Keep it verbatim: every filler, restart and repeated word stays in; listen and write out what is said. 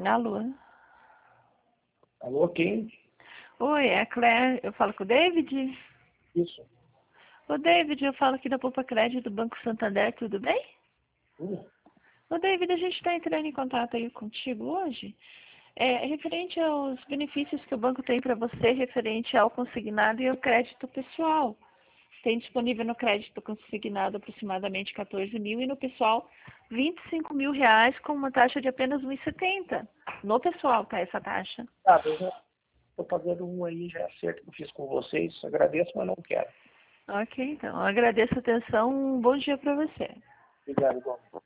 Alô? Alô, quem? Oi, é a Claire. Eu falo com o David? Isso. Ô, David, eu falo aqui da Poupa Crédito do Banco Santander, tudo bem? Hum. Ô, David, a gente está entrando em contato aí contigo hoje. É, referente aos benefícios que o banco tem para você, referente ao consignado e ao crédito pessoal. Tem disponível no crédito consignado aproximadamente quatorze mil e no pessoal vinte e cinco mil reais com uma taxa de apenas um e setenta. No pessoal, tá essa taxa? Ah, eu já estou pagando um aí, já acerto que eu fiz com vocês. Agradeço, mas não quero. Ok, então. Eu agradeço a atenção. Um bom dia para você. Obrigado, igualmente.